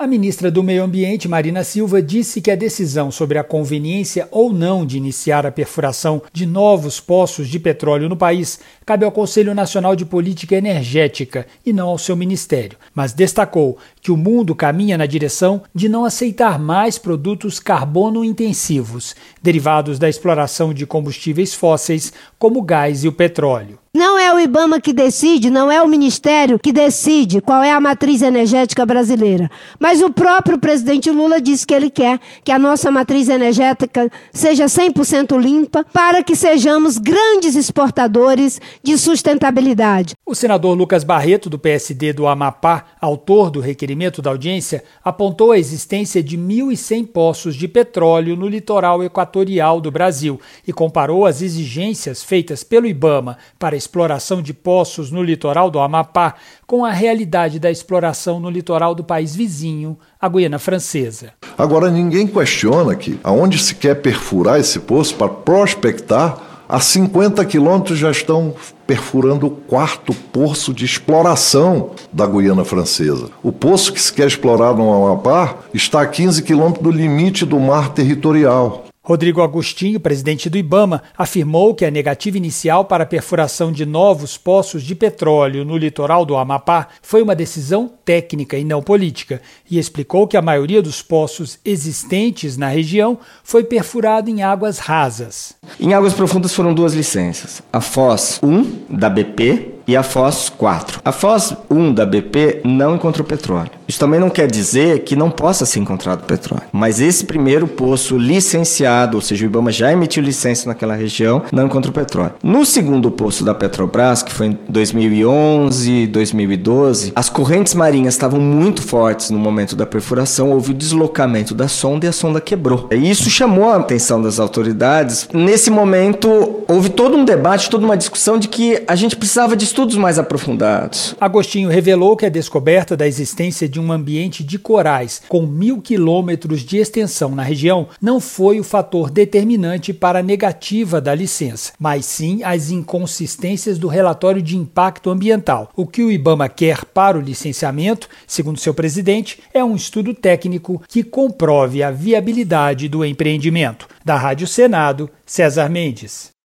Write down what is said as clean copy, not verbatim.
A ministra do Meio Ambiente, Marina Silva, disse que a decisão sobre a conveniência ou não de iniciar a perfuração de novos poços de petróleo no país cabe ao Conselho Nacional de Política Energética e não ao seu ministério, mas destacou que o mundo caminha na direção de não aceitar mais produtos carbono-intensivos, derivados da exploração de combustíveis fósseis, como o gás e o petróleo. Não é o IBAMA que decide, não é o Ministério que decide qual é a matriz energética brasileira. Mas o próprio presidente Lula disse que ele quer que a nossa matriz energética seja 100% limpa para que sejamos grandes exportadores de sustentabilidade. O senador Lucas Barreto, do PSD do Amapá, autor do requerimento da audiência, apontou a existência de 1.100 poços de petróleo no litoral equatorial do Brasil e comparou as exigências feitas pelo IBAMA para a exploração de poços no litoral do Amapá com a realidade da exploração no litoral do país vizinho, a Guiana Francesa. Agora, ninguém questiona que aonde se quer perfurar esse poço para prospectar, a 50 quilômetros já estão perfurando o quarto poço de exploração da Guiana Francesa. O poço que se quer explorar no Amapá está a 15 quilômetros do limite do mar territorial. Rodrigo Agostinho, presidente do IBAMA, afirmou que a negativa inicial para a perfuração de novos poços de petróleo no litoral do Amapá foi uma decisão técnica e não política, e explicou que a maioria dos poços existentes na região foi perfurado em águas rasas. Em águas profundas foram duas licenças, a Foz 1 da BP e a Foz 4. A Foz 1 da BP não encontrou petróleo. Isso também não quer dizer que não possa ser encontrado petróleo. Mas esse primeiro poço licenciado, ou seja, o IBAMA já emitiu licença naquela região, não encontrou petróleo. No segundo poço da Petrobras, que foi em 2011, 2012, as correntes marinhas estavam muito fortes no momento da perfuração, houve o deslocamento da sonda e a sonda quebrou. E isso chamou a atenção das autoridades. Nesse momento, houve todo um debate, toda uma discussão de que a gente precisava de estudos mais aprofundados. Agostinho revelou que a descoberta da existência de um ambiente de corais com 1.000 quilômetros de extensão na região não foi o fator determinante para a negativa da licença, mas sim as inconsistências do relatório de impacto ambiental. O que o IBAMA quer para o licenciamento, segundo seu presidente, é um estudo técnico que comprove a viabilidade do empreendimento. Da Rádio Senado, César Mendes.